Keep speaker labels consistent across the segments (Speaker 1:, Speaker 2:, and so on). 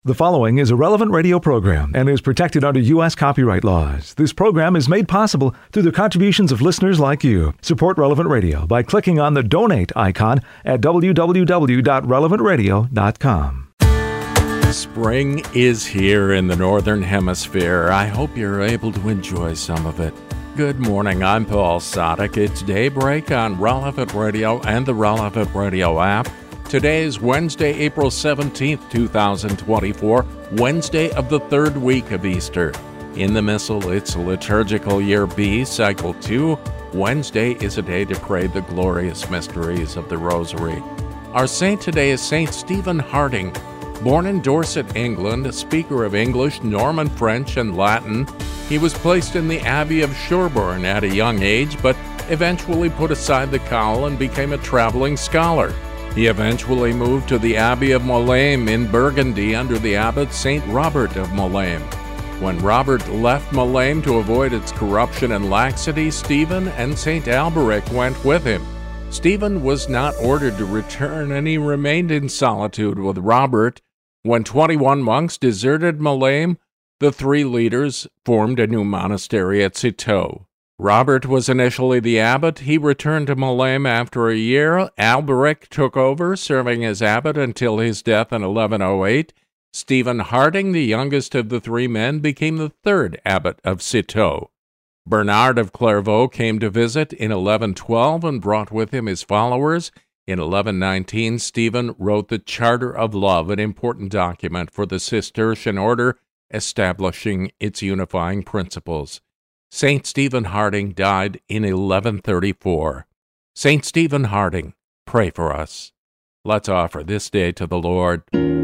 Speaker 1: The following is a relevant radio program and is protected under U.S. copyright laws. This program is made possible through the contributions of listeners like you. Support Relevant Radio by clicking on the donate icon at www.relevantradio.com.
Speaker 2: Spring is here in the Northern Hemisphere. I hope you're able to enjoy some of it. Good morning, I'm Paul Sadek. It's Daybreak on Relevant Radio and the Relevant Radio app. Today is Wednesday, April 17th, 2024, Wednesday of the third week of Easter. In the Missal, it's liturgical year B, cycle 2. Wednesday is a day to pray the glorious mysteries of the Rosary. Our saint today is Saint Stephen Harding. Born in Dorset, England, a speaker of English, Norman French, and Latin, he was placed in the Abbey of Sherborne at a young age, but eventually put aside the cowl and became a traveling scholar. He eventually moved to the Abbey of Moulins in Burgundy under the abbot St. Robert of Moulins. When Robert left Moulins to avoid its corruption and laxity, Stephen and St. Alberic went with him. Stephen was not ordered to return, and he remained in solitude with Robert. When 21 monks deserted Moulins, the three leaders formed a new monastery at Citeaux. Robert was initially the abbot. He returned to Moulins after a year. Alberic took over, serving as abbot until his death in 1108. Stephen Harding, the youngest of the three men, became the third abbot of Citeaux. Bernard of Clairvaux came to visit in 1112 and brought with him his followers. In 1119, Stephen wrote the Charter of Love, an important document for the Cistercian order, establishing its unifying principles. Saint Stephen Harding died in 1134. Saint Stephen Harding, pray for us. Let's offer this day to the Lord.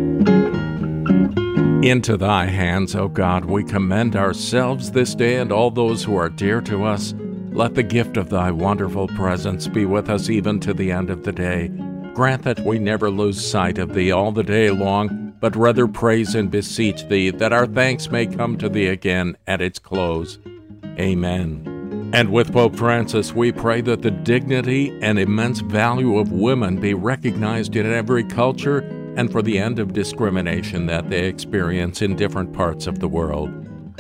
Speaker 2: Into thy hands, O God, we commend ourselves this day and all those who are dear to us. Let the gift of thy wonderful presence be with us even to the end of the day. Grant that we never lose sight of thee all the day long, but rather praise and beseech thee, that our thanks may come to thee again at its close. Amen. And with Pope Francis, we pray that the dignity and immense value of women be recognized in every culture and for the end of discrimination that they experience in different parts of the world.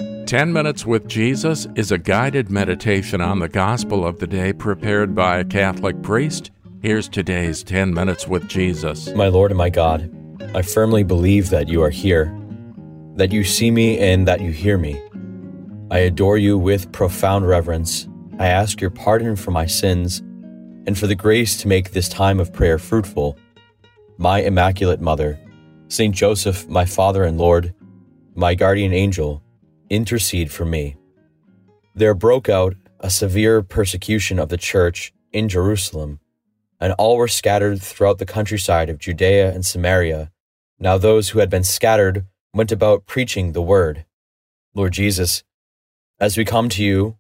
Speaker 2: 10 Minutes with Jesus is a guided meditation on the gospel of the day prepared by a Catholic priest. Here's today's 10 Minutes with Jesus.
Speaker 3: My Lord and my God, I firmly believe that you are here, that you see me and that you hear me. I adore you with profound reverence. I ask your pardon for my sins and for the grace to make this time of prayer fruitful. My Immaculate Mother, Saint Joseph, my Father and Lord, my guardian angel, intercede for me. There broke out a severe persecution of the Church in Jerusalem, and all were scattered throughout the countryside of Judea and Samaria. Now those who had been scattered went about preaching the word. Lord Jesus, as we come to you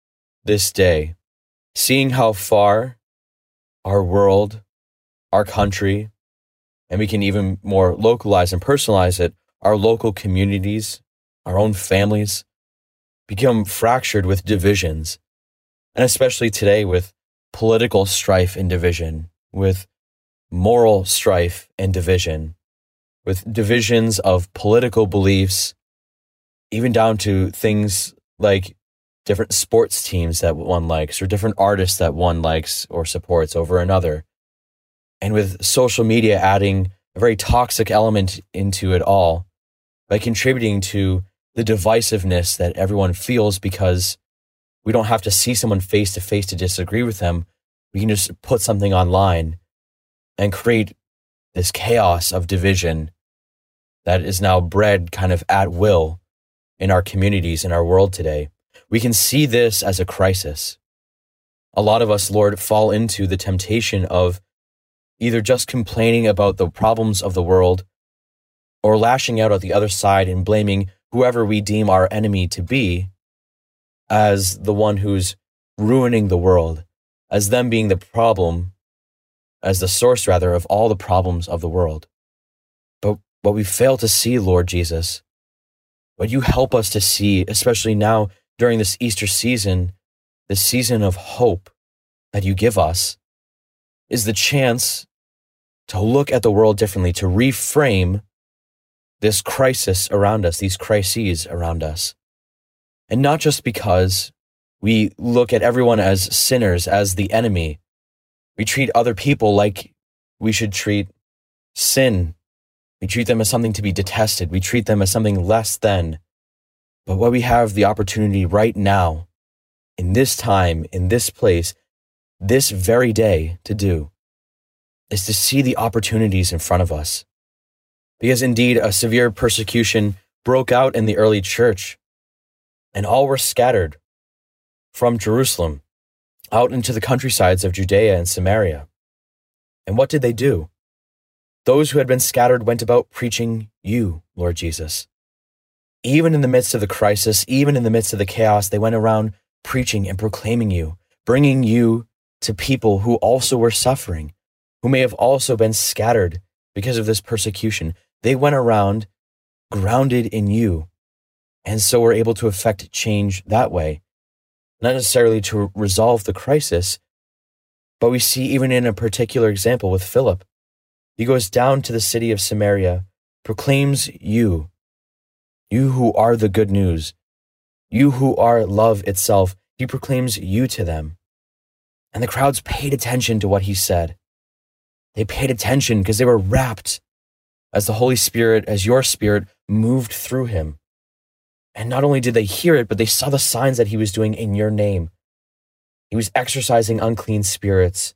Speaker 3: this day, seeing how far our world, our country, and we can even more localize and personalize it, our local communities, our own families, become fractured with divisions, and especially today with political strife and division, with moral strife and division, with divisions of political beliefs, even down to things like different sports teams that one likes or different artists that one likes or supports over another. And with social media adding a very toxic element into it all by contributing to the divisiveness that everyone feels because we don't have to see someone face to face to disagree with them. We can just put something online and create this chaos of division that is now bred kind of at will in our communities, in our world today. We can see this as a crisis. A lot of us, Lord, fall into the temptation of either just complaining about the problems of the world or lashing out at the other side and blaming whoever we deem our enemy to be as the one who's ruining the world, as them being the problem, as the source, rather, of all the problems of the world. But what we fail to see, Lord Jesus, what you help us to see, especially now during this Easter season, this season of hope that you give us, is the chance to look at the world differently, to reframe this crisis around us, these crises around us. And not just because we look at everyone as sinners, as the enemy. We treat other people like we should treat sin. We treat them as something to be detested. We treat them as something less than. But what we have the opportunity right now, in this time, in this place, this very day to do, is to see the opportunities in front of us. Because indeed, a severe persecution broke out in the early church, and all were scattered from Jerusalem out into the countrysides of Judea and Samaria. And what did they do? Those who had been scattered went about preaching you, Lord Jesus. Even in the midst of the crisis, even in the midst of the chaos, they went around preaching and proclaiming you, bringing you to people who also were suffering, who may have also been scattered because of this persecution. They went around grounded in you, and so were able to effect change that way. Not necessarily to resolve the crisis, but we see even in a particular example with Philip. He goes down to the city of Samaria, proclaims you who are the good news, you who are love itself. He proclaims you to them. And the crowds paid attention to what he said. They paid attention because they were rapt as the Holy Spirit, as your Spirit moved through him. And not only did they hear it, but they saw the signs that he was doing in your name. He was exorcising unclean spirits,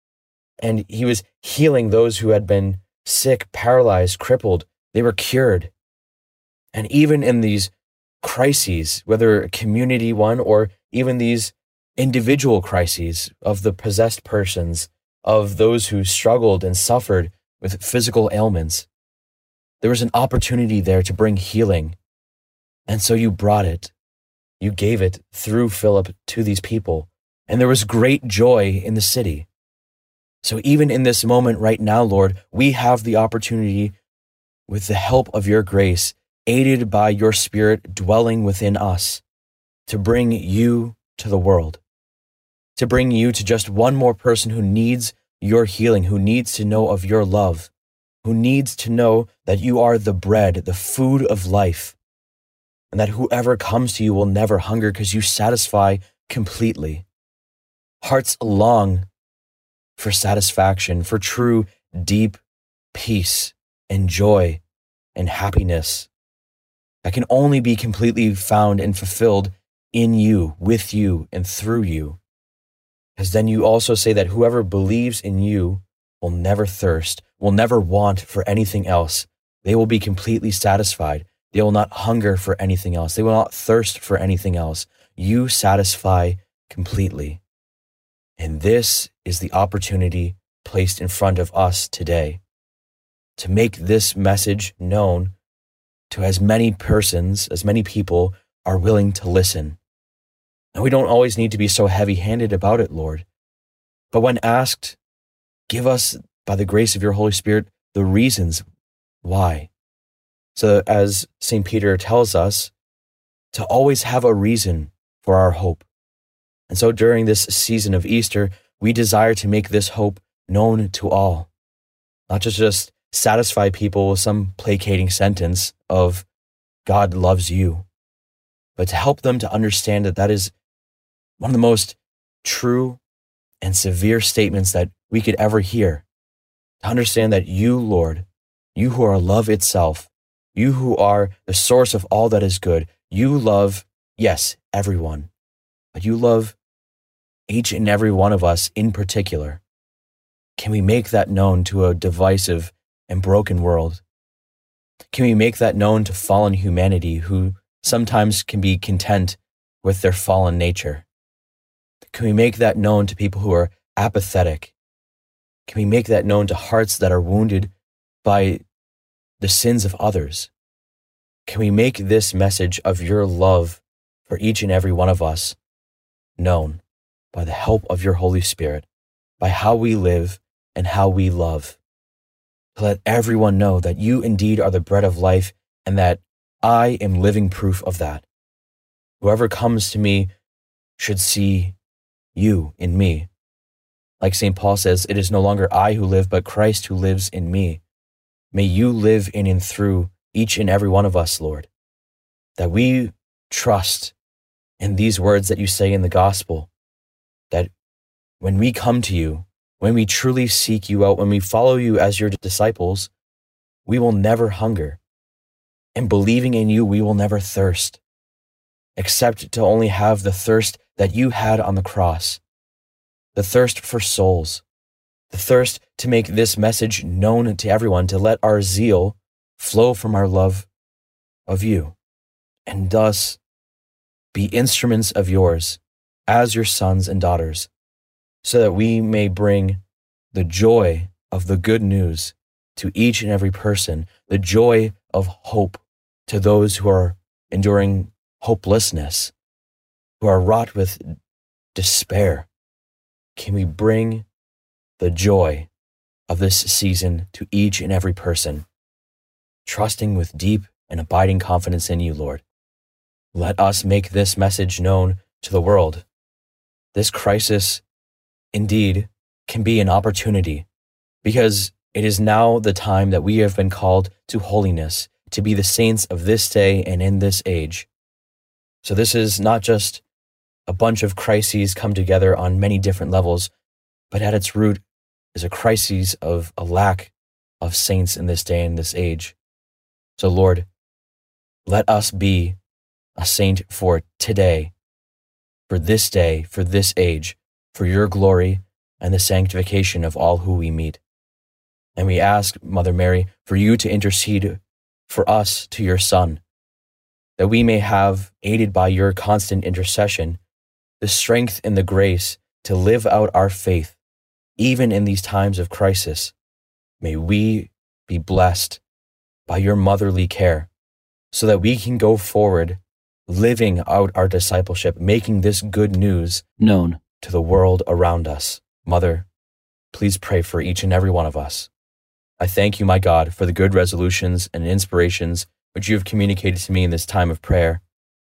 Speaker 3: and he was healing those who had been sick, paralyzed, crippled. They were cured. And even in these crises, whether a community one or even these individual crises of the possessed persons, of those who struggled and suffered with physical ailments, there was an opportunity there to bring healing. And so you brought it. You gave it through Philip to these people. And there was great joy in the city. So even in this moment right now, Lord, we have the opportunity, with the help of your grace, aided by your Spirit dwelling within us, to bring you to the world, to bring you to just one more person who needs your healing, who needs to know of your love, who needs to know that you are the bread, the food of life, and that whoever comes to you will never hunger because you satisfy completely. Hearts long for satisfaction, for true, deep peace and joy and happiness that can only be completely found and fulfilled in you, with you, and through you. Because then you also say that whoever believes in you will never thirst, will never want for anything else. They will be completely satisfied. They will not hunger for anything else. They will not thirst for anything else. You satisfy completely. And this is the opportunity placed in front of us today to make this message known to as many persons, as many people are willing to listen. And we don't always need to be so heavy-handed about it, Lord. But when asked, give us, by the grace of your Holy Spirit, the reasons why. So as St. Peter tells us, to always have a reason for our hope. And so during this season of Easter, we desire to make this hope known to all, not just satisfy people with some placating sentence of God loves you, but to help them to understand that that is one of the most true and severe statements that we could ever hear. To understand that you, Lord, you who are love itself, you who are the source of all that is good, you love, yes, everyone, but you love each and every one of us in particular. Can we make that known to a divisive and broken world? Can we make that known to fallen humanity who sometimes can be content with their fallen nature? Can we make that known to people who are apathetic? Can we make that known to hearts that are wounded by the sins of others? Can we make this message of your love for each and every one of us known by the help of your Holy Spirit, by how we live and how we love? To let everyone know that you indeed are the bread of life and that I am living proof of that. Whoever comes to me should see you in me. Like St. Paul says, it is no longer I who live, but Christ who lives in me. May you live in and through each and every one of us, Lord, that we trust in these words that you say in the gospel, that when we come to you, when we truly seek you out, when we follow you as your disciples, we will never hunger. And believing in you, we will never thirst, except to only have the thirst that you had on the cross, the thirst for souls, the thirst to make this message known to everyone, to let our zeal flow from our love of you, and thus be instruments of yours as your sons and daughters, so that we may bring the joy of the good news to each and every person, the joy of hope to those who are enduring hopelessness, who are wrought with despair. Can we bring the joy of this season to each and every person, trusting with deep and abiding confidence in you, Lord? Let us make this message known to the world. This crisis, indeed, can be an opportunity, because it is now the time that we have been called to holiness, to be the saints of this day and in this age. So this is not just a bunch of crises come together on many different levels, but at its root is a crisis of a lack of saints in this day and this age. So Lord, let us be a saint for today, for this day, for this age, for your glory and the sanctification of all who we meet. And we ask, Mother Mary, for you to intercede for us to your Son, that we may have, aided by your constant intercession, the strength and the grace to live out our faith, even in these times of crisis. May we be blessed by your motherly care, so that we can go forward, living out our discipleship, making this good news known to the world around us. Mother, please pray for each and every one of us. I thank you, my God, for the good resolutions and inspirations which you have communicated to me in this time of prayer.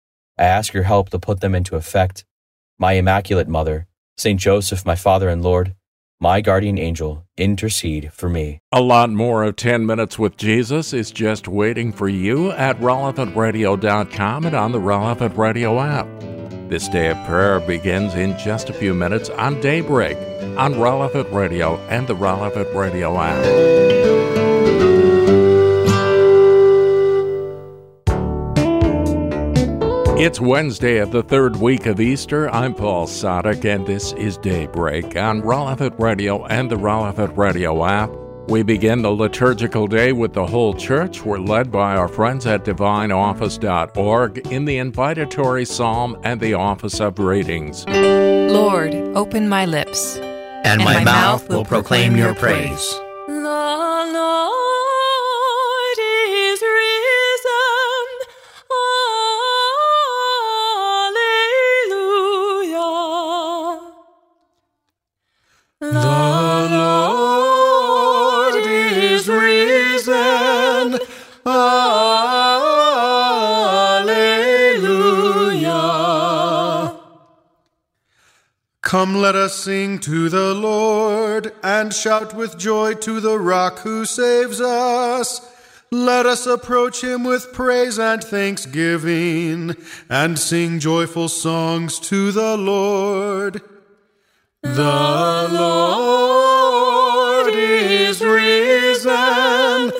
Speaker 3: I ask your help to put them into effect. My Immaculate Mother, Saint Joseph, my Father and Lord, my guardian angel, intercede for me.
Speaker 2: A lot more of 10 Minutes with Jesus is just waiting for you at relevantradio.com and on the Relevant Radio app. This day of prayer begins in just a few minutes on Daybreak on Relevant Radio and the Relevant Radio app. It's Wednesday of the third week of Easter. I'm Paul Sadek, and this is Daybreak on Relevant Radio and the Relevant Radio app. We begin the liturgical day with the whole church. We're led by our friends at divineoffice.org in the invitatory psalm and the office of readings.
Speaker 4: Lord, open my lips,
Speaker 5: and my mouth will proclaim your praise.
Speaker 6: The Lord is risen. Alleluia. The Lord is risen. Alleluia.
Speaker 7: Come, let us sing to the Lord, and shout with joy to the Rock who saves us. Let us approach him with praise and thanksgiving, and sing joyful songs to the Lord. The Lord is risen.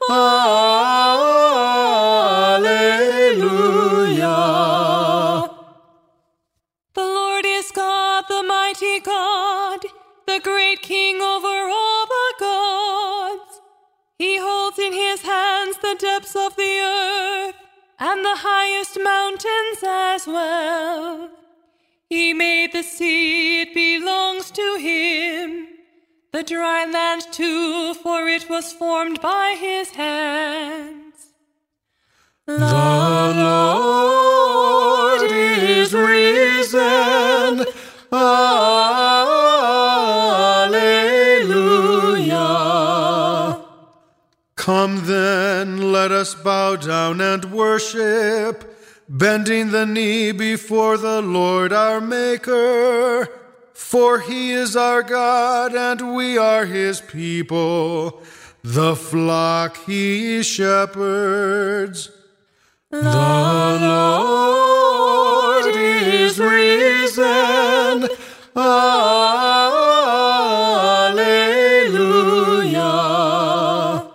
Speaker 7: Alleluia.
Speaker 6: The Lord is God, the mighty God, the great King over all the gods. He holds in his hands the depths of the earth, and the highest mountains as well. He made the sea, it belongs to him. The dry land too, for it was formed by his hands. The Lord is risen. Alleluia.
Speaker 7: Come then, let us bow down and worship, bending the knee before the Lord our Maker. For he is our God, and we are his people, the flock he shepherds. The Lord is risen. Alleluia.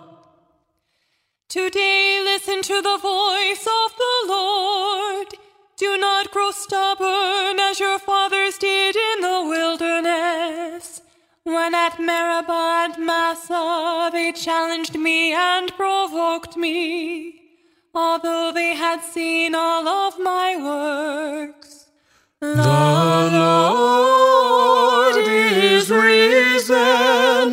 Speaker 6: Today listen to the voice of the Lord. Do not grow stubborn as your fathers did in the wilderness. When at Meribah and Massah they challenged me and provoked me, although they had seen all of my works.
Speaker 7: The Lord is risen.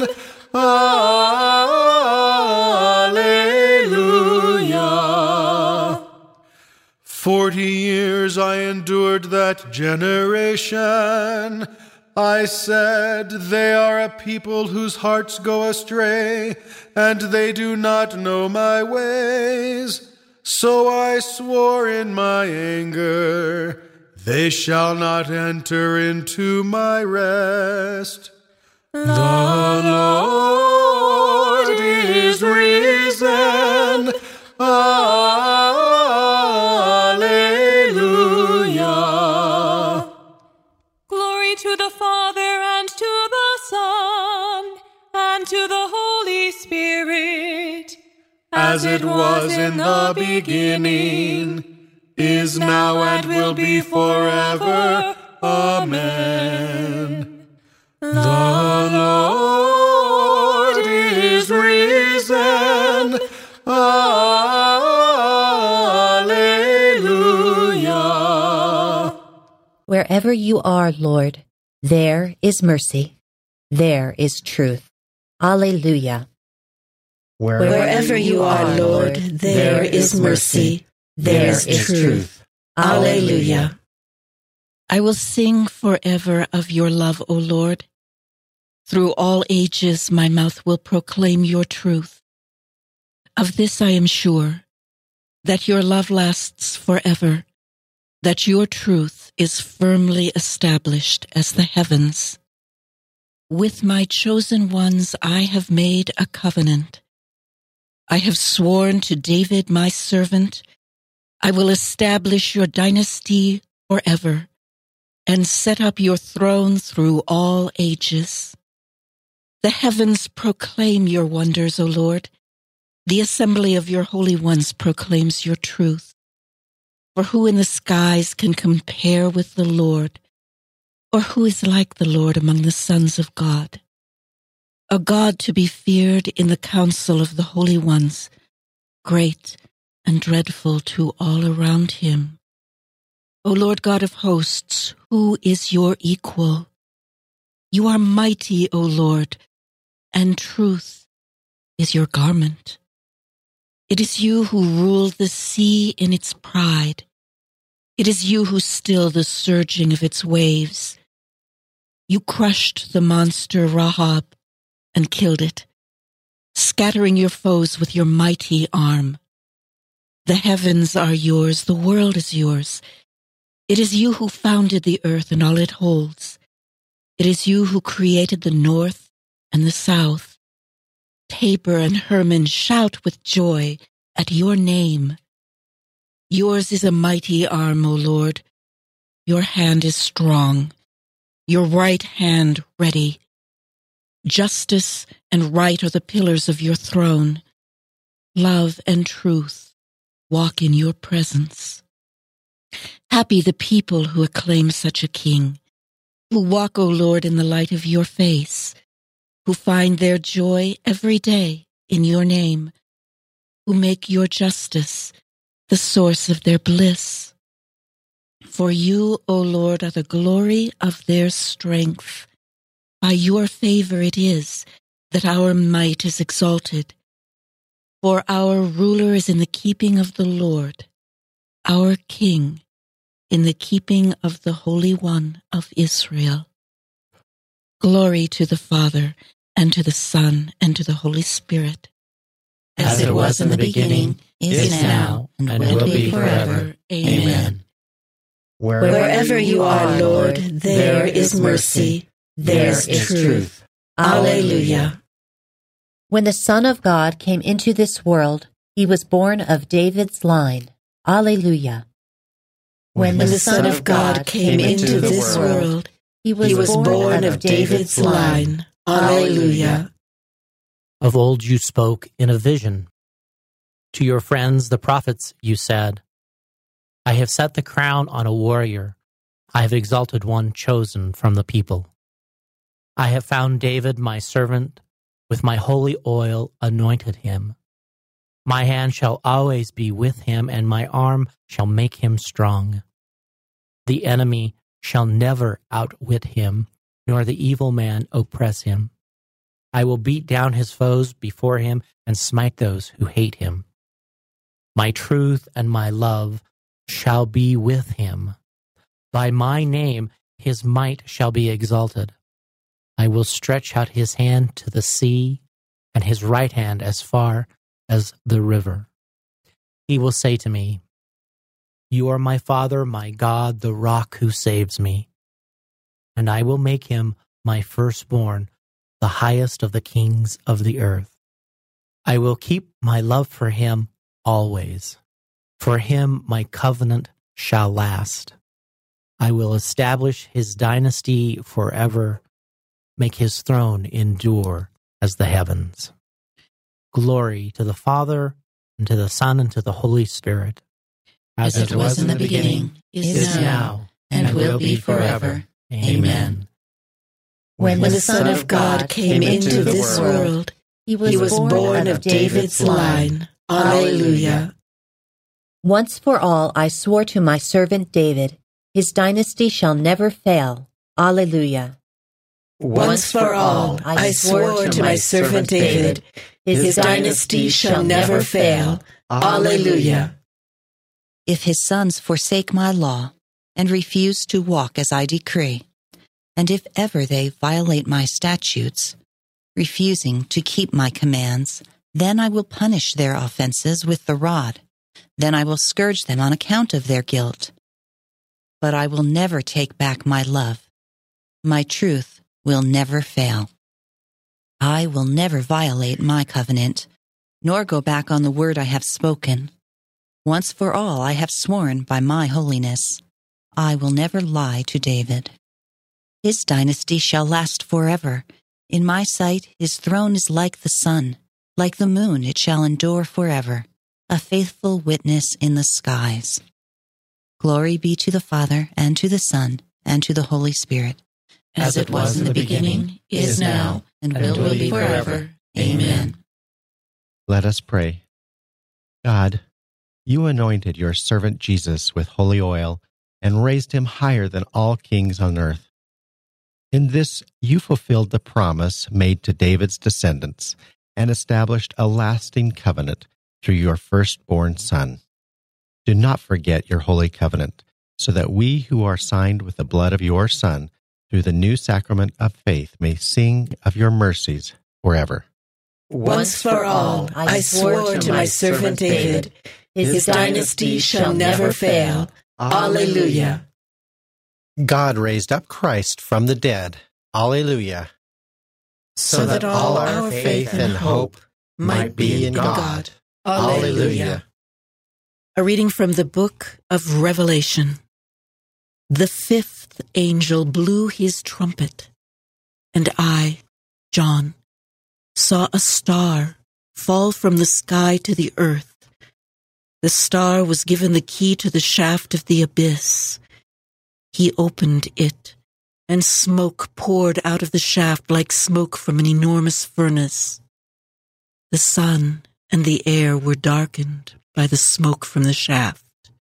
Speaker 7: Alleluia. 40 years I endured that generation. I said, they are a people whose hearts go astray, and they do not know my ways. So I swore in my anger, they shall not enter into my rest. The Lord is risen. Alleluia.
Speaker 6: Glory to the Father, and to the Son, and to the Holy Spirit,
Speaker 7: as it was in the beginning, is now, and will be forever. Amen. The Lord is risen. Alleluia.
Speaker 8: Wherever you are, Lord, there is mercy, there is truth. Alleluia.
Speaker 9: Wherever you are, Lord, there is mercy, there is truth. Alleluia. I will sing forever of your love, O Lord. Through all ages my mouth will proclaim your truth. Of this I am sure, that your love lasts forever, that your truth is firmly established as the heavens. With my chosen ones I have made a covenant. I have sworn to David my servant, I will establish your dynasty forever, and set up your throne through all ages. The heavens proclaim your wonders, O Lord. The assembly of your holy ones proclaims your truth. For who in the skies can compare with the Lord? Or who is like the Lord among the sons of God? A God to be feared in the council of the holy ones, great and dreadful to all around him. O Lord God of hosts, who is your equal? You are mighty, O Lord, and truth is your garment. It is you who rule the sea in its pride. It is you who still the surging of its waves. You crushed the monster Rahab and killed it, scattering your foes with your mighty arm. The heavens are yours, the world is yours. It is you who founded the earth and all it holds. It is you who created the north and the south. Tabor and Hermon shout with joy at your name. Yours is a mighty arm, O Lord. Your hand is strong, your right hand ready. Justice and right are the pillars of your throne. Love and truth walk in your presence. Happy the people who acclaim such a king, who walk, O Lord, in the light of your face, who find their joy every day in your name, who make your justice the source of their bliss. For you, O Lord, are the glory of their strength. By your favor it is that our might is exalted. For our ruler is in the keeping of the Lord, our King in the keeping of the Holy One of Israel. Glory to the Father, and to the Son, and to the Holy Spirit.
Speaker 5: As it was in the beginning, is now, and will be forever. Amen.
Speaker 9: Wherever you are, Lord, there is mercy, there is truth. Alleluia.
Speaker 8: When the Son of God came into this world, he was born of David's line. Alleluia.
Speaker 9: When the Son of God came into this world, he was born of David's line. Alleluia.
Speaker 10: Of old you spoke in a vision. To your friends, the prophets, you said, I have set the crown on a warrior. I have exalted one chosen from the people. I have found David, my servant, with my holy oil anointed him. My hand shall always be with him, and my arm shall make him strong. The enemy shall never outwit him, nor the evil man oppress him. I will beat down his foes before him and smite those who hate him. My truth and my love shall be with him. By my name his might shall be exalted. I will stretch out his hand to the sea, and his right hand as far as the river. He will say to me, You are my Father, my God, the rock who saves me. And I will make him my firstborn, the highest of the kings of the earth. I will keep my love for him always. For him my covenant shall last. I will establish his dynasty forever, make his throne endure as the heavens. Glory to the Father, and to the Son, and to the Holy Spirit.
Speaker 5: As it was in the beginning, is now, and will be forever. Amen.
Speaker 9: When the Son of God came into this world, he was born of David's line. Alleluia.
Speaker 8: Once for all I swore to my servant David, his dynasty shall never fail. Alleluia.
Speaker 9: Once for all I swore to my servant David, his dynasty shall never fail. Alleluia.
Speaker 11: If his sons forsake my law and refuse to walk as I decree, and if ever they violate my statutes, refusing to keep my commands, then I will punish their offenses with the rod. Then I will scourge them on account of their guilt. But I will never take back my love. My truth will never fail. I will never violate my covenant, nor go back on the word I have spoken. Once for all I have sworn by my holiness. I will never lie to David. His dynasty shall last forever. In my sight his throne is like the sun. Like the moon it shall endure forever, a faithful witness in the skies. Glory be to the Father, and to the Son, and to the Holy Spirit.
Speaker 5: As it was in the beginning, is now, and will be forever. Amen.
Speaker 12: Let us pray. God, you anointed your servant Jesus with holy oil and raised him higher than all kings on earth. In this you fulfilled the promise made to David's descendants and established a lasting covenant through your firstborn Son. Do not forget your holy covenant, so that we who are signed with the blood of your Son through the new sacrament of faith may sing of your mercies forever.
Speaker 9: Once for all I swore to my servant David, his dynasty shall never fail. Alleluia.
Speaker 12: God raised up Christ from the dead. Alleluia.
Speaker 9: So that all our faith and hope might be in God. Alleluia. A reading from the book of Revelation. The fifth angel blew his trumpet, and I, John, saw a star fall from the sky to the earth. The star was given the key to the shaft of the abyss. He opened it, and smoke poured out of the shaft like smoke from an enormous furnace. The sun and the air were darkened by the smoke from the shaft.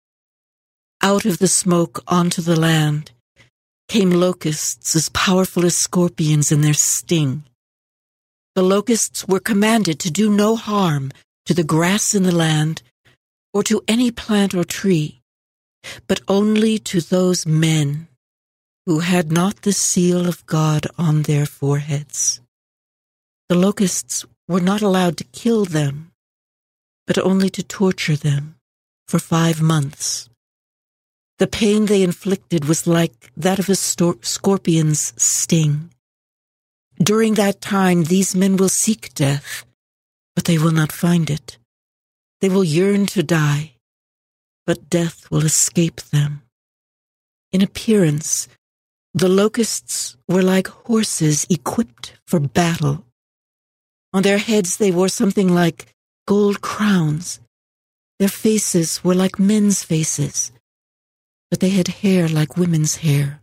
Speaker 9: Out of the smoke onto the land came locusts as powerful as scorpions in their sting. The locusts were commanded to do no harm to the grass in the land or to any plant or tree, but only to those men who had not the seal of God on their foreheads. The locusts were not allowed to kill them, but only to torture them for 5 months. The pain they inflicted was like that of a scorpion's sting. During that time, these men will seek death, but they will not find it. They will yearn to die, but death will escape them. In appearance, the locusts were like horses equipped for battle. On their heads they wore something like gold crowns. Their faces were like men's faces, but they had hair like women's hair.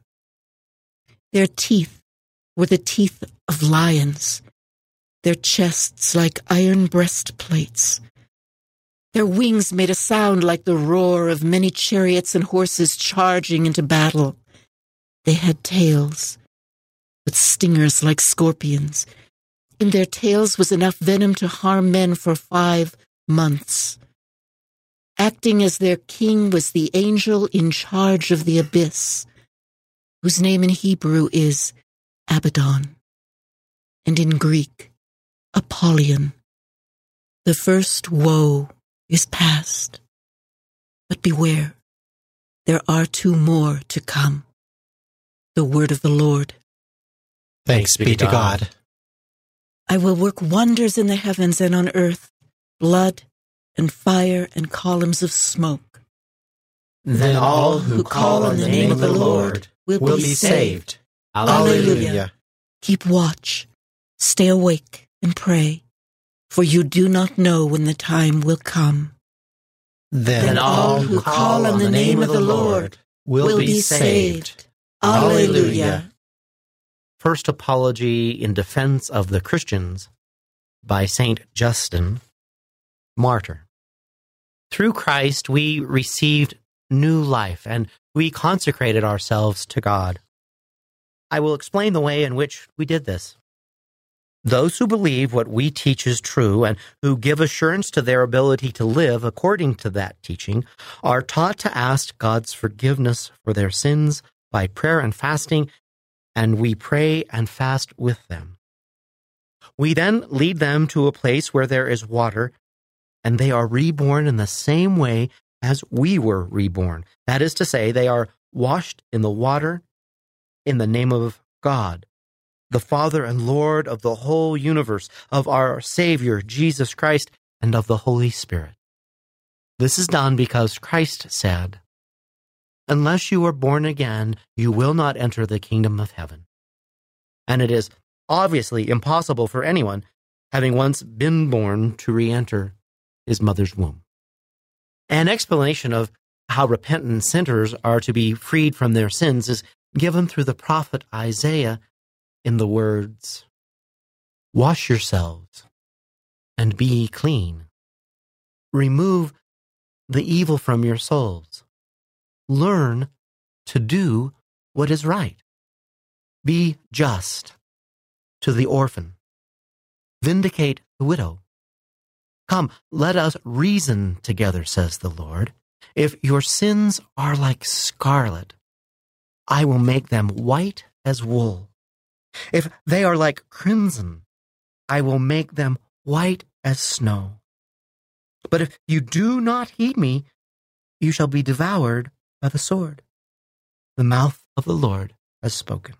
Speaker 9: Their teeth were the teeth of lions, their chests like iron breastplates. Their wings made a sound like the roar of many chariots and horses charging into battle. They had tails, with stingers like scorpions. In their tails was enough venom to harm men for 5 months. Acting as their king was the angel in charge of the abyss, whose name in Hebrew is Abaddon, and in Greek, Apollyon. The first woe is past, but beware, there are 2 more to come. The word of the Lord.
Speaker 12: Thanks be to God.
Speaker 9: I will work wonders in the heavens and on earth, blood and fire and columns of smoke.
Speaker 10: Then all who call on the name of the Lord will be saved.
Speaker 9: Alleluia. Keep watch, stay awake, and pray, for you do not know when the time will come.
Speaker 12: Then
Speaker 9: all who call on the name of the Lord will be saved. Alleluia.
Speaker 10: First Apology in Defense of the Christians by Saint Justin, Martyr. Through Christ we received new life, and we consecrated ourselves to God. I will explain the way in which we did this. Those who believe what we teach is true and who give assurance to their ability to live according to that teaching are taught to ask God's forgiveness for their sins by prayer and fasting, and we pray and fast with them. We then lead them to a place where there is water, and they are reborn in the same way as we were reborn. That is to say, they are washed in the water in the name of God, the Father and Lord of the whole universe, of our Savior, Jesus Christ, and of the Holy Spirit. This is done because Christ said, "Unless you are born again, you will not enter the kingdom of heaven." And it is obviously impossible for anyone, having once been born, to re-enter his mother's womb. An explanation of how repentant sinners are to be freed from their sins is given through the prophet Isaiah in the words, "Wash yourselves and be ye clean. Remove the evil from your souls. Learn to do what is right. Be just to the orphan. Vindicate the widow. Come, let us reason together, says the Lord. If your sins are like scarlet, I will make them white as wool. If they are like crimson, I will make them white as snow. But if you do not heed me, you shall be devoured by the sword. The mouth of the Lord has spoken."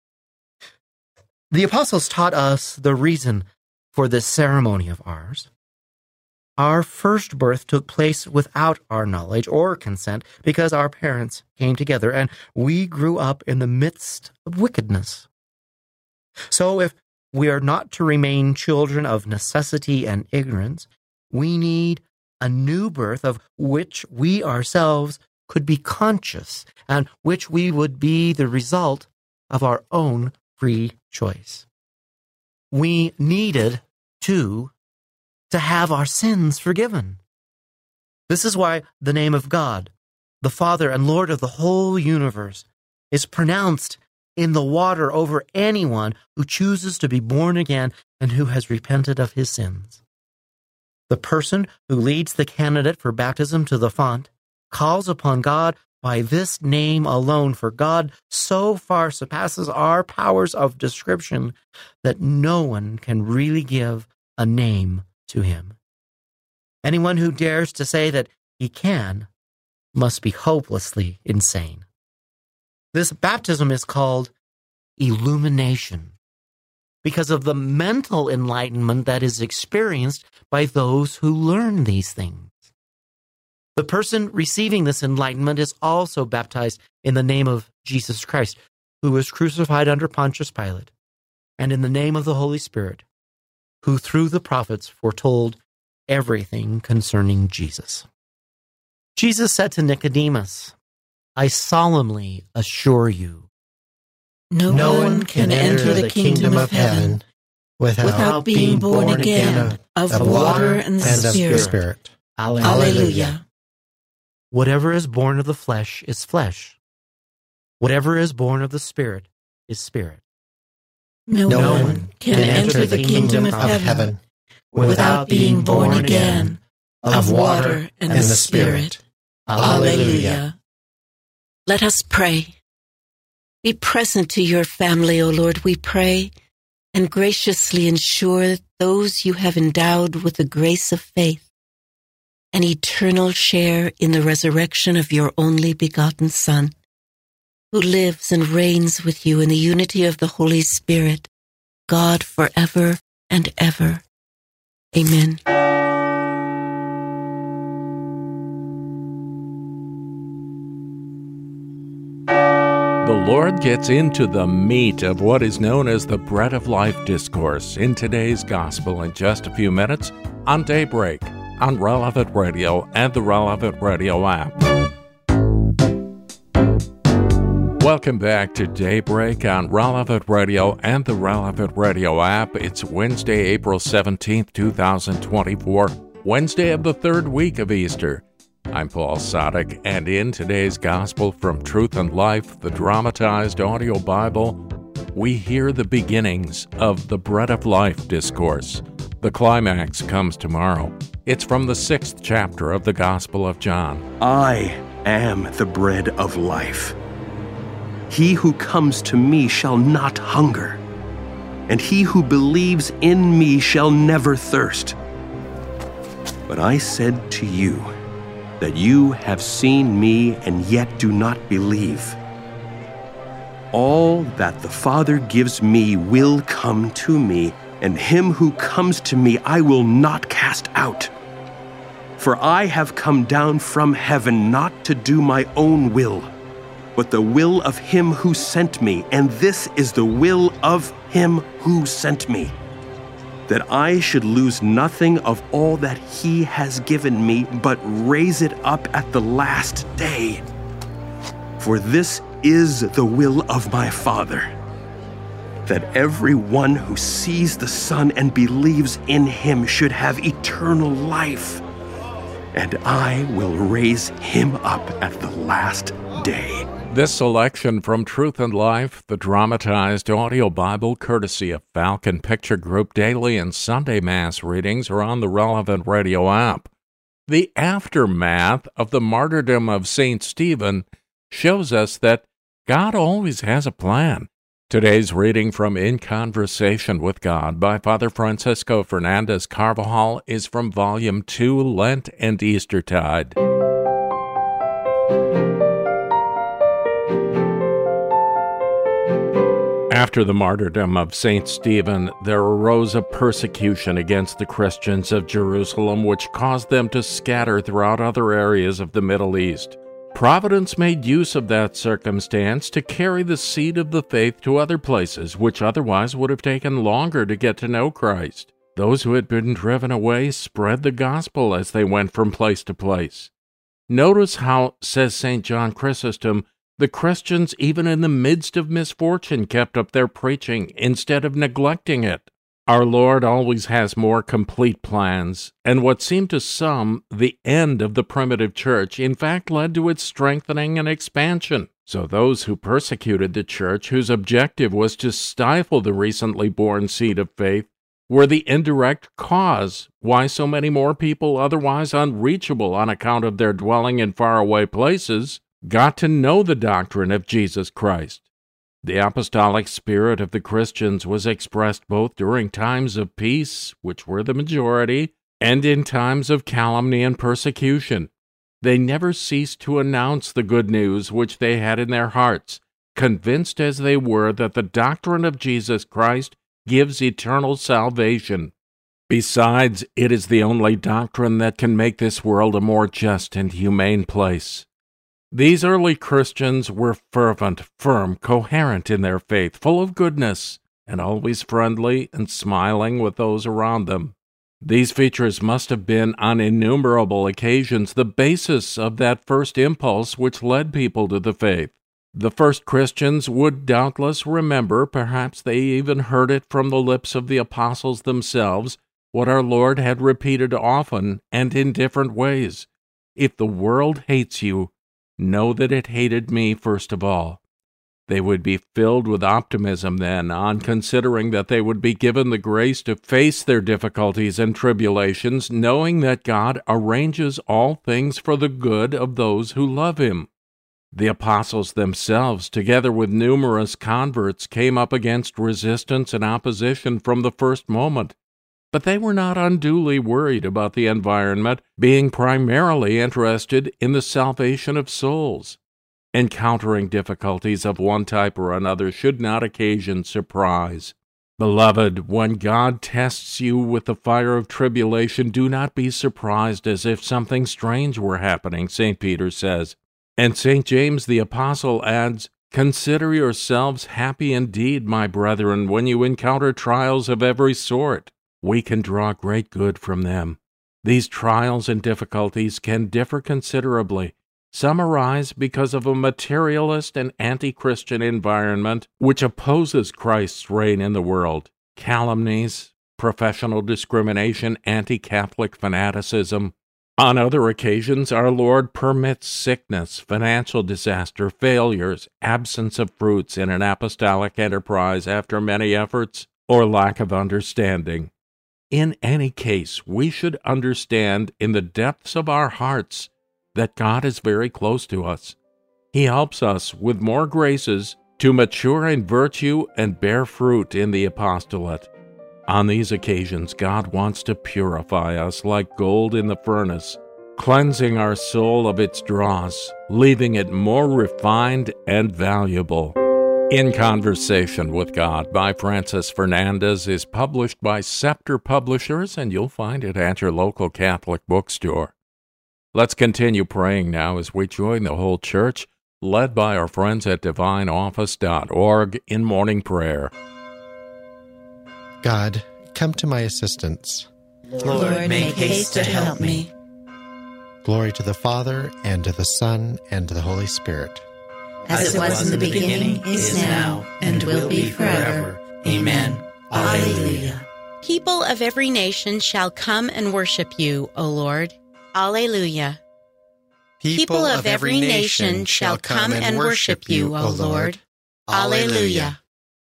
Speaker 10: The apostles taught us the reason for this ceremony of ours. Our first birth took place without our knowledge or consent because our parents came together and we grew up in the midst of wickedness. So if we are not to remain children of necessity and ignorance, we need a new birth of which we ourselves could be conscious and which we would be the result of our own free choice. We needed, too, to have our sins forgiven. This is why the name of God, the Father and Lord of the whole universe, is pronounced in the water over anyone who chooses to be born again and who has repented of his sins. The person who leads the candidate for baptism to the font calls upon God by this name alone, for God so far surpasses our powers of description that no one can really give a name to him. Anyone who dares to say that he can must be hopelessly insane. This baptism is called illumination, because of the mental enlightenment that is experienced by those who learn these things. The person receiving this enlightenment is also baptized in the name of Jesus Christ, who was crucified under Pontius Pilate, and in the name of the Holy Spirit, who through the prophets foretold everything concerning Jesus. Jesus said to Nicodemus, I solemnly assure you,
Speaker 9: no one can enter the kingdom of heaven without being born again of water and the Spirit. Alleluia.
Speaker 10: Whatever is born of the flesh is flesh. Whatever is born of the Spirit is spirit.
Speaker 9: No one can enter the kingdom of heaven without being born again of water and the Spirit. Alleluia. Let us pray. Be present to your family, O Lord, we pray, and graciously ensure those you have endowed with the grace of faith, an eternal share in the resurrection of your only begotten Son, who lives and reigns with you in the unity of the Holy Spirit, God forever and ever. Amen.
Speaker 2: The Lord gets into the meat of what is known as the Bread of Life discourse in today's gospel in just a few minutes on Daybreak, on Relevant Radio and the Relevant Radio app. Welcome back to Daybreak on Relevant Radio and the Relevant Radio app. It's Wednesday, April 17th, 2024, Wednesday of the third week of Easter. I'm Paul Sadek, and in today's Gospel from Truth and Life, the dramatized audio Bible, we hear the beginnings of the Bread of Life discourse. The climax comes tomorrow. It's from the 6th chapter of the Gospel of John.
Speaker 13: I am the bread of life. He who comes to me shall not hunger, and he who believes in me shall never thirst. But I said to you that you have seen me and yet do not believe. All that the Father gives me will come to me, and him who comes to me I will not cast out. For I have come down from heaven not to do my own will, but the will of him who sent me, and this is the will of him who sent me, that I should lose nothing of all that he has given me, but raise it up at the last day. For this is the will of my Father, that everyone who sees the Son and believes in him should have eternal life, and I will raise him up at the last day.
Speaker 2: This selection from Truth and Life, the dramatized audio Bible, courtesy of Falcon Picture Group, daily and Sunday Mass readings are on the Relevant Radio app. The aftermath of the martyrdom of St. Stephen shows us that God always has a plan. Today's reading from In Conversation with God by Father Francisco Fernandez Carvajal is from Volume 2, Lent and Eastertide. After the martyrdom of St. Stephen, there arose a persecution against the Christians of Jerusalem, which caused them to scatter throughout other areas of the Middle East. Providence made use of that circumstance to carry the seed of the faith to other places, which otherwise would have taken longer to get to know Christ. Those who had been driven away spread the gospel as they went from place to place. Notice how, says St. John Chrysostom, the Christians, even in the midst of misfortune, kept up their preaching instead of neglecting it. Our Lord always has more complete plans, and what seemed to some the end of the primitive church, in fact led to its strengthening and expansion. So those who persecuted the church, whose objective was to stifle the recently born seed of faith, were the indirect cause why so many more people, otherwise unreachable on account of their dwelling in faraway places, got to know the doctrine of Jesus Christ. The apostolic spirit of the Christians was expressed both during times of peace, which were the majority, and in times of calumny and persecution. They never ceased to announce the good news which they had in their hearts, convinced as they were that the doctrine of Jesus Christ gives eternal salvation. Besides, it is the only doctrine that can make this world a more just and humane place. These early Christians were fervent, firm, coherent in their faith, full of goodness, and always friendly and smiling with those around them. These features must have been on innumerable occasions the basis of that first impulse which led people to the faith. The first Christians would doubtless remember, perhaps they even heard it from the lips of the apostles themselves, what our Lord had repeated often and in different ways. If the world hates you, know that it hated me first of all. They would be filled with optimism then, on considering that they would be given the grace to face their difficulties and tribulations, knowing that God arranges all things for the good of those who love Him. The apostles themselves, together with numerous converts, came up against resistance and opposition from the first moment. But they were not unduly worried about the environment, being primarily interested in the salvation of souls. Encountering difficulties of one type or another should not occasion surprise. Beloved, when God tests you with the fire of tribulation, do not be surprised as if something strange were happening, St. Peter says. And St. James the Apostle adds, "Consider yourselves happy indeed, my brethren, when you encounter trials of every sort. We can draw great good from them." These trials and difficulties can differ considerably. Some arise because of a materialist and anti-Christian environment which opposes Christ's reign in the world. Calumnies, professional discrimination, anti-Catholic fanaticism. On other occasions, our Lord permits sickness, financial disaster, failures, absence of fruits in an apostolic enterprise after many efforts, or lack of understanding. In any case, we should understand in the depths of our hearts that God is very close to us. He helps us with more graces to mature in virtue and bear fruit in the apostolate. On these occasions, God wants to purify us like gold in the furnace, cleansing our soul of its dross, leaving it more refined and valuable. In Conversation with God by Francis Fernandez is published by Scepter Publishers, and you'll find it at your local Catholic bookstore. Let's continue praying now as we join the whole church, led by our friends at divineoffice.org in morning prayer.
Speaker 12: God, come to my assistance.
Speaker 9: Lord, make haste to help me.
Speaker 12: Glory to the Father, and to the Son, and to the Holy Spirit.
Speaker 5: As it was in the beginning, is now, and will be forever. Amen. Alleluia.
Speaker 14: People of every nation shall come and worship you, O Lord. Alleluia.
Speaker 15: People of every nation shall come and worship you, O Lord. Alleluia.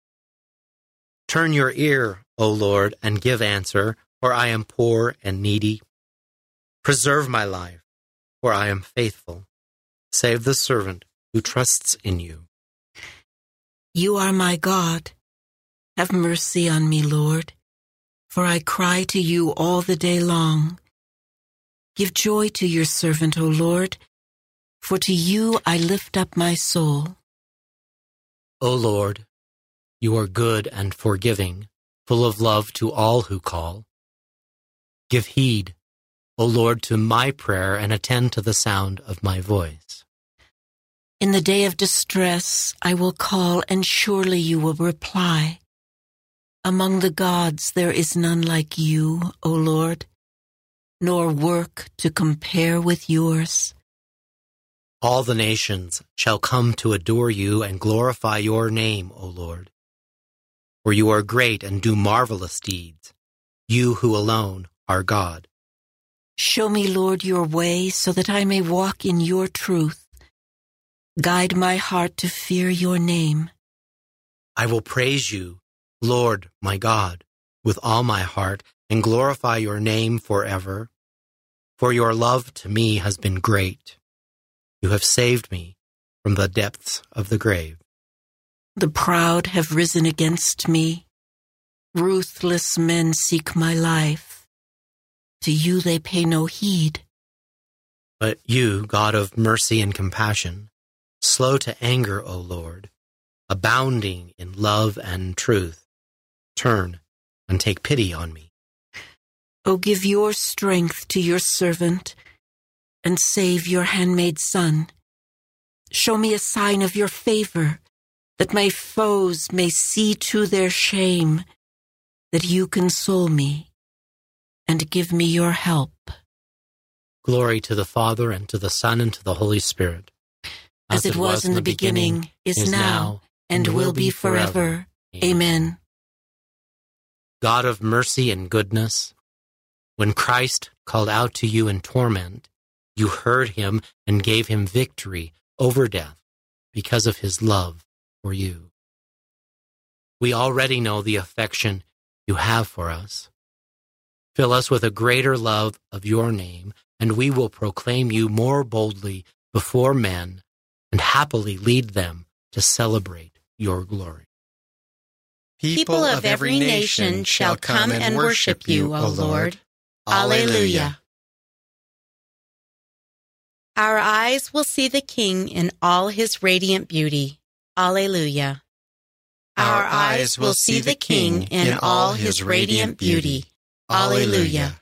Speaker 16: Turn your ear, O Lord, and give answer, for I am poor and needy. Preserve my life, for I am faithful. Save the servant who trusts in you.
Speaker 9: You are my God. Have mercy on me, Lord, for I cry to you all the day long. Give joy to your servant, O Lord, for to you I lift up my soul.
Speaker 16: O Lord, you are good and forgiving, full of love to all who call. Give heed, O Lord, to my prayer and attend to the sound of my voice.
Speaker 9: In the day of distress I will call, and surely you will reply. Among the gods there is none like you, O Lord, nor work to compare with yours.
Speaker 16: All the nations shall come to adore you and glorify your name, O Lord. For you are great and do marvelous deeds, you who alone are God.
Speaker 9: Show me, Lord, your way, so that I may walk in your truth. Guide my heart to fear your name.
Speaker 16: I will praise you, Lord, my God, with all my heart, and glorify your name forever. For your love to me has been great. You have saved me from the depths of the grave.
Speaker 9: The proud have risen against me. Ruthless men seek my life. To you they pay no heed.
Speaker 16: But you, God of mercy and compassion, slow to anger, O Lord, abounding in love and truth, turn and take pity on me.
Speaker 9: O give your strength to your servant and save your handmaid son. Show me a sign of your favor, that my foes may see to their shame that you console me and give me your help.
Speaker 16: Glory to the Father, and to the Son, and to the Holy Spirit.
Speaker 9: As it was in the beginning, is now, and will be forever. Amen.
Speaker 16: God of mercy and goodness, when Christ called out to you in torment, you heard him and gave him victory over death because of his love for you. We already know the affection you have for us. Fill us with a greater love of your name, and we will proclaim you more boldly before men and happily lead them to celebrate your glory.
Speaker 5: People of every nation shall come and worship you, O Lord. Alleluia.
Speaker 14: Our eyes will see the King in all his radiant beauty. Alleluia.
Speaker 5: Our eyes will see the King in all his radiant beauty. Alleluia.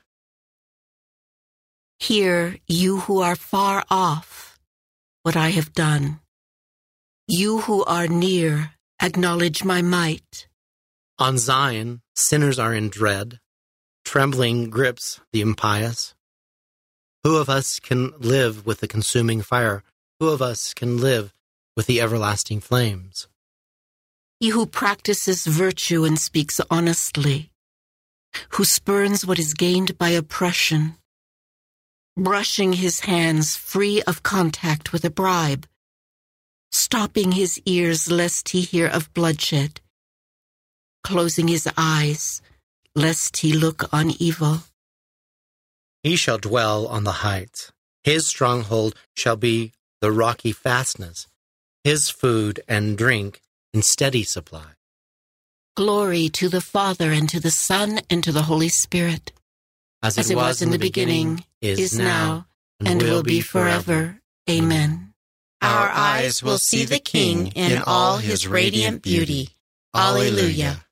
Speaker 9: Hear, you who are far off, what I have done. You who are near, acknowledge my might.
Speaker 16: On Zion, sinners are in dread. Trembling grips the impious. Who of us can live with the consuming fire? Who of us can live with the everlasting flames?
Speaker 9: He who practices virtue and speaks honestly, who spurns what is gained by oppression, brushing his hands free of contact with a bribe, stopping his ears lest he hear of bloodshed, closing his eyes lest he look on evil.
Speaker 16: He shall dwell on the heights. His stronghold shall be the rocky fastness, his food and drink in steady supply.
Speaker 9: Glory to the Father, and to the Son, and to the Holy Spirit.
Speaker 16: As it was in the beginning, is now, and will be forever. Amen.
Speaker 5: Our eyes will see the King in all his radiant beauty. Alleluia.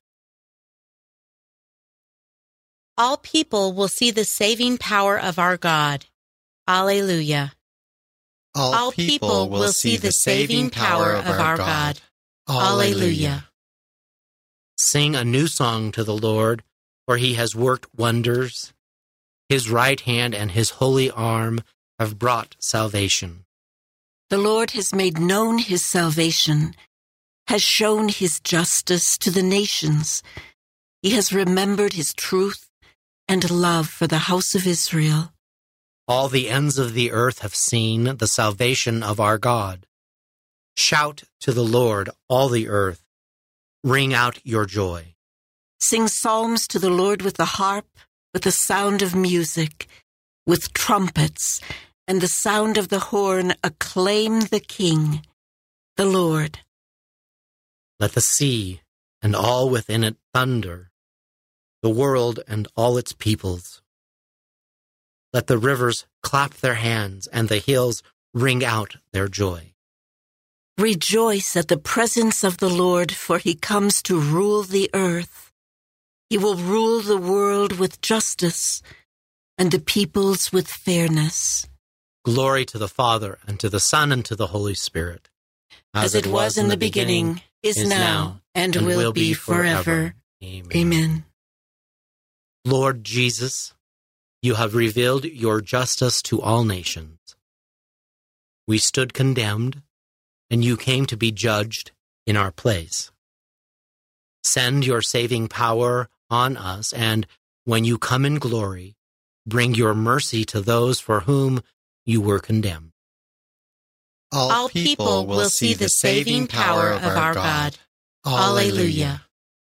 Speaker 14: All people will see the saving power of our God. Alleluia.
Speaker 5: All people will see the saving power of our God. Alleluia.
Speaker 16: Sing a new song to the Lord, for he has worked wonders. His right hand and his holy arm have brought salvation.
Speaker 9: The Lord has made known his salvation, has shown his justice to the nations. He has remembered his truth and love for the house of Israel.
Speaker 16: All the ends of the earth have seen the salvation of our God. Shout to the Lord, all the earth. Ring out your joy.
Speaker 9: Sing psalms to the Lord with the harp, with the sound of music, with trumpets, and the sound of the horn. Acclaim the King, the Lord.
Speaker 16: Let the sea and all within it thunder, the world and all its peoples. Let the rivers clap their hands and the hills ring out their joy.
Speaker 9: Rejoice at the presence of the Lord, for he comes to rule the earth. He will rule the world with justice and the peoples with fairness.
Speaker 16: Glory to the Father, and to the Son, and to the Holy Spirit.
Speaker 9: As it was in the beginning, is now, and will be forever. Amen.
Speaker 16: Lord Jesus, you have revealed your justice to all nations. We stood condemned, and you came to be judged in our place. Send your saving power on us, and when you come in glory, bring your mercy to those for whom you were condemned.
Speaker 5: All people will see the saving power of our God. Alleluia.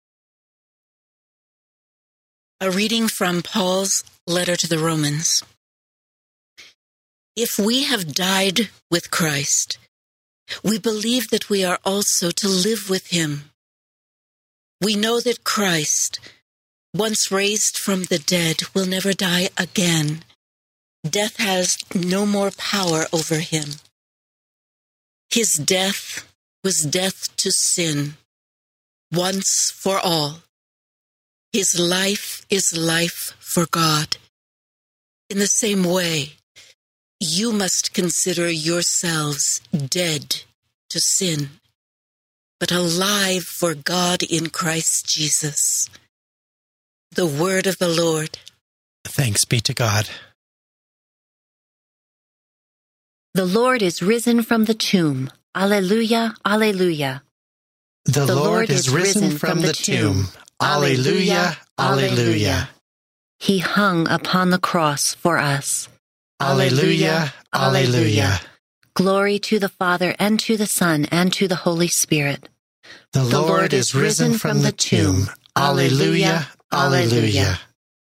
Speaker 9: A reading from Paul's letter to the Romans. If we have died with Christ, we believe that we are also to live with him. We know that Christ, once raised from the dead, will never die again. Death has no more power over him. His death was death to sin, once for all. His life is life for God. In the same way, you must consider yourselves dead to sin, but alive for God in Christ Jesus. The word of the Lord.
Speaker 15: Thanks be to God.
Speaker 8: The Lord is risen from the tomb. Alleluia, alleluia.
Speaker 15: The Lord is risen from the tomb. Alleluia, alleluia.
Speaker 8: He hung upon the cross for us.
Speaker 15: Alleluia, alleluia.
Speaker 8: Glory to the Father, and to the Son, and to the Holy Spirit.
Speaker 15: The Lord is risen from the tomb. Alleluia, alleluia.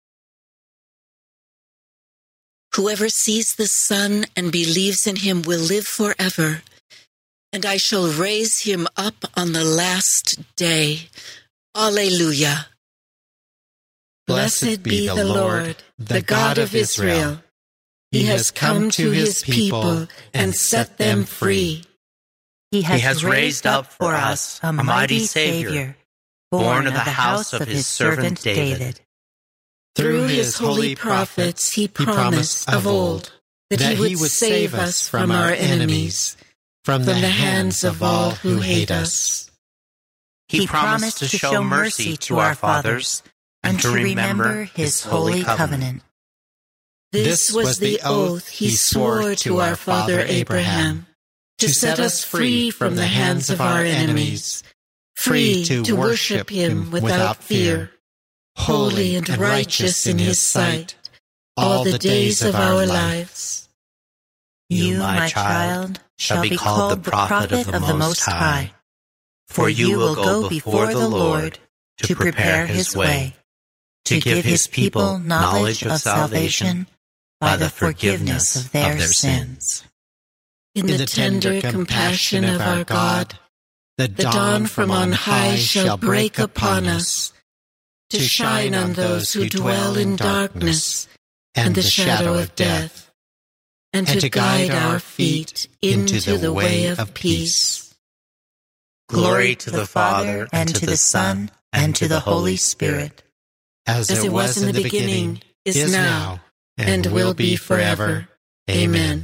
Speaker 9: Whoever sees the Son and believes in him will live forever, and I shall raise him up on the last day. Alleluia. Blessed be the Lord, the God of Israel. He has come to his people and set them free.
Speaker 17: He has raised up for us a mighty Savior, born of the house of his servant David.
Speaker 9: Through his holy prophets he promised of old that he would save us from our enemies, from the hands of all who hate us.
Speaker 17: He promised to show mercy to our fathers and to remember his holy covenant.
Speaker 9: This was the oath he swore to our father Abraham, to set us free from the hands of our enemies, free to worship him without fear, holy and righteous in his sight, all the days of our lives.
Speaker 17: You, my child, shall be called the prophet of the Most High, for you will go before the Lord to prepare his way, to give his people knowledge of salvation by the forgiveness of their sins.
Speaker 9: In the tender compassion of our God, the dawn from on high shall break upon us, to shine on those who dwell in darkness and the shadow of death, and to guide our feet into the way of peace.
Speaker 17: Glory to the Father, and to the Son, and to the Holy Spirit,
Speaker 9: as it was in the beginning, is now, and will be forever. Amen.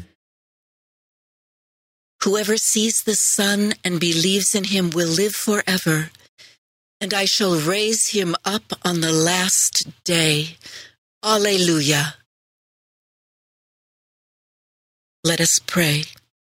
Speaker 9: Whoever sees the Son and believes in him will live forever, and I shall raise him up on the last day. Alleluia. Let us pray.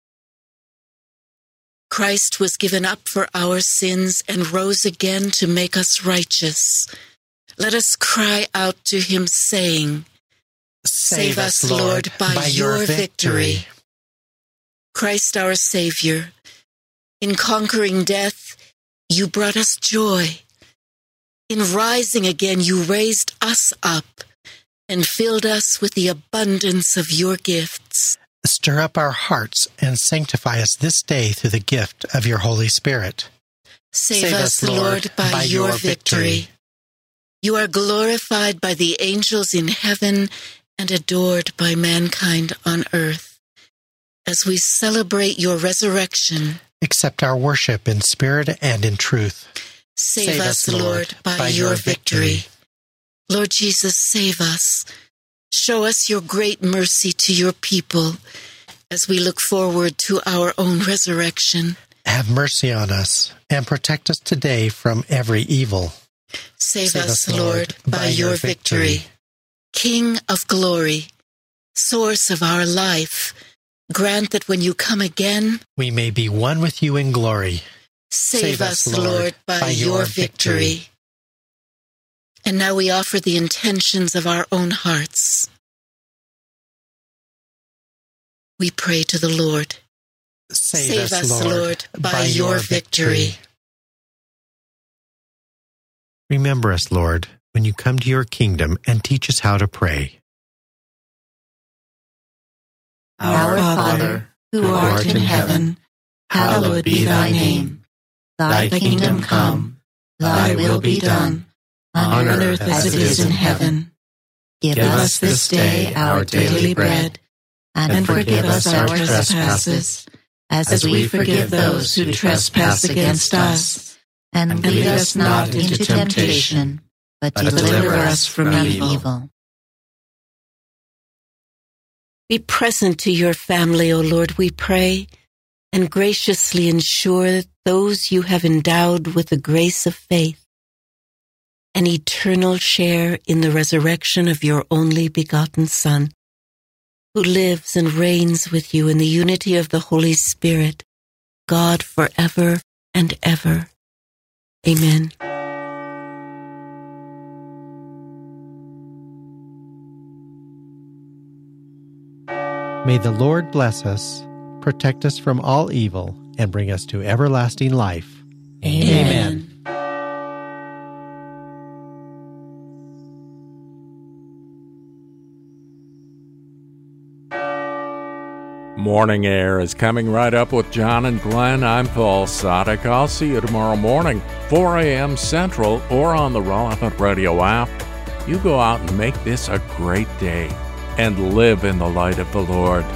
Speaker 9: Christ was given up for our sins and rose again to make us righteous. Let us cry out to him, saying, Save us, Lord, by your victory. Christ our Savior, in conquering death, you brought us joy. In rising again, you raised us up and filled us with the abundance of your gifts.
Speaker 15: Stir up our hearts and sanctify us this day through the gift of your Holy Spirit.
Speaker 9: Save us, Lord, by your victory. You are glorified by the angels in heaven and adored by mankind on earth. As we celebrate your resurrection,
Speaker 15: accept our worship in spirit and in truth.
Speaker 9: Save us, Lord, by your victory. Lord Jesus, save us. Show us your great mercy to your people as we look forward to our own resurrection.
Speaker 15: Have mercy on us and protect us today from every evil.
Speaker 9: Save us, Lord, by your victory. King of glory, source of our life, grant that when you come again,
Speaker 15: we may be one with you in glory.
Speaker 9: Save us, Lord, by your victory. And now we offer the intentions of our own hearts. We pray to the Lord.
Speaker 15: Save us, Lord, by your victory. Remember us, Lord, when you come to your kingdom and teach us how to pray.
Speaker 17: Our Father, who art in heaven, hallowed be thy name. Thy kingdom come, thy will be done, on earth as it is in heaven. Give us this day our daily bread, and forgive us our trespasses, as we forgive those who trespass against us. And lead us not into temptation,
Speaker 11: but deliver us from evil.
Speaker 9: Be present to your family, O Lord, we pray, and graciously ensure those you have endowed with the grace of faith, an eternal share in the resurrection of your only begotten Son, who lives and reigns with you in the unity of the Holy Spirit, God forever and ever. Amen.
Speaker 12: May the Lord bless us, protect us from all evil, and bring us to everlasting life.
Speaker 11: Amen.
Speaker 2: Morning Air is coming right up with John and Glenn. I'm Paul Sadek. I'll see you tomorrow morning, 4 a.m. Central, or on the Relevant Radio app. You go out and make this a great day and live in the light of the Lord.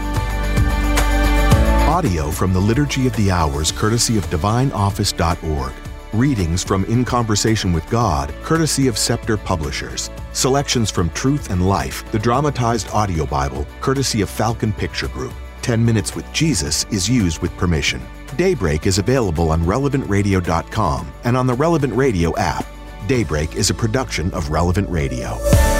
Speaker 18: Audio from the Liturgy of the Hours, courtesy of DivineOffice.org. Readings from In Conversation with God, courtesy of Scepter Publishers. Selections from Truth and Life, the dramatized audio Bible, courtesy of Falcon Picture Group. 10 Minutes with Jesus is used with permission. Daybreak is available on RelevantRadio.com and on the Relevant Radio app. Daybreak is a production of Relevant Radio.